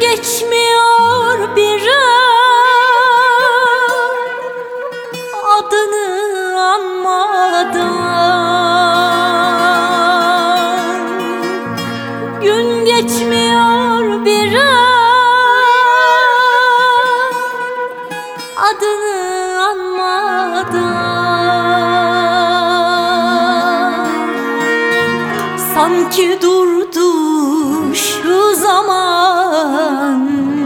geçmiyor bir ay, adını anmadan. Gün geçmiyor bir ay, adını anmadan. Sanki durdu şu zaman,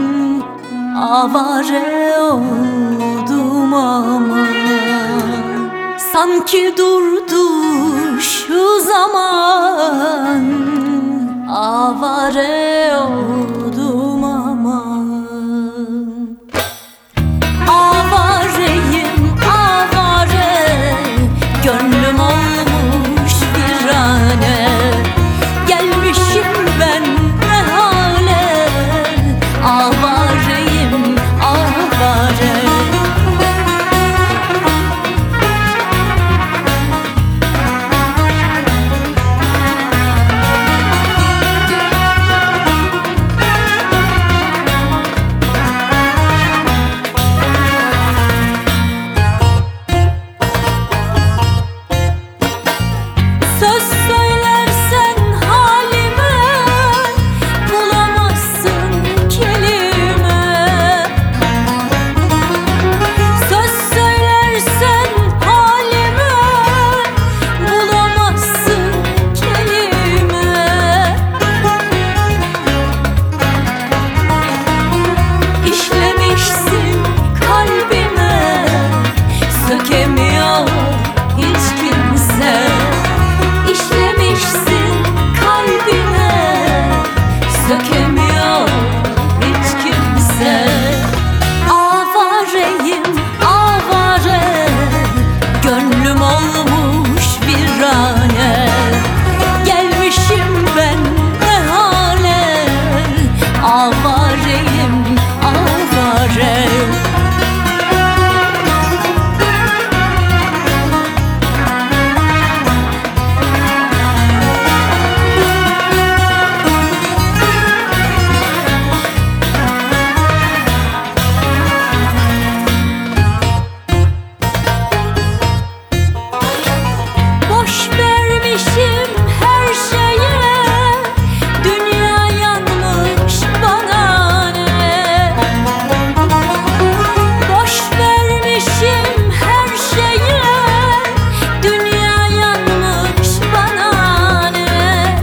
avare oldum aman. Sanki durdu şu zaman, avare oldum aman. Avareyim avare, gönlüm olmuş virane. Gelmişim ben ne hale, avareyim avare. Söz söylersen halime, bulamazsın kelime. Söz söylersen halime, bulamazsın kelime. İşlemişsin kalbime, sökemiyor hiç kimse. İşlemişsin kalbime, sökemiyor hiç kimse. Avareyim avare, gönlüm olmuş virane. Gelmişim ben ne hale, avareyim avare. Boş vermişim her şeye, dünya yanmış bana ne. Boş vermişim her şeye, dünya yanmış bana ne.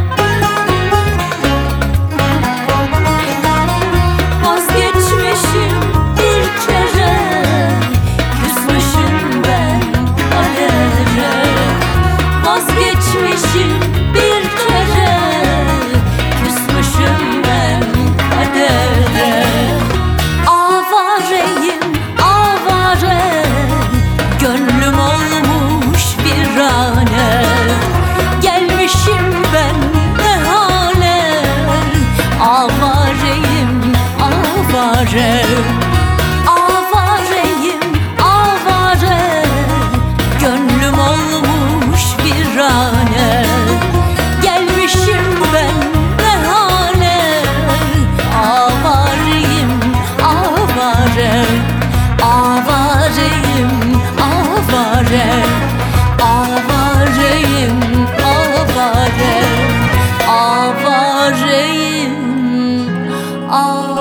Vazgeçmişim bir kere, küsmüşüm ben kadere. Vazgeçmişim bir kere, küsmüşüm ben kadere. Avareyim avare, gönlüm olmuş virane. Gelmişim ben ne hale, avareyim avare. Avareyim avare, gönlüm olmuş virane. Gelmişim ben ne hale, avareyim avare. Avareyim avare, avareyim avare. Avareyim avare.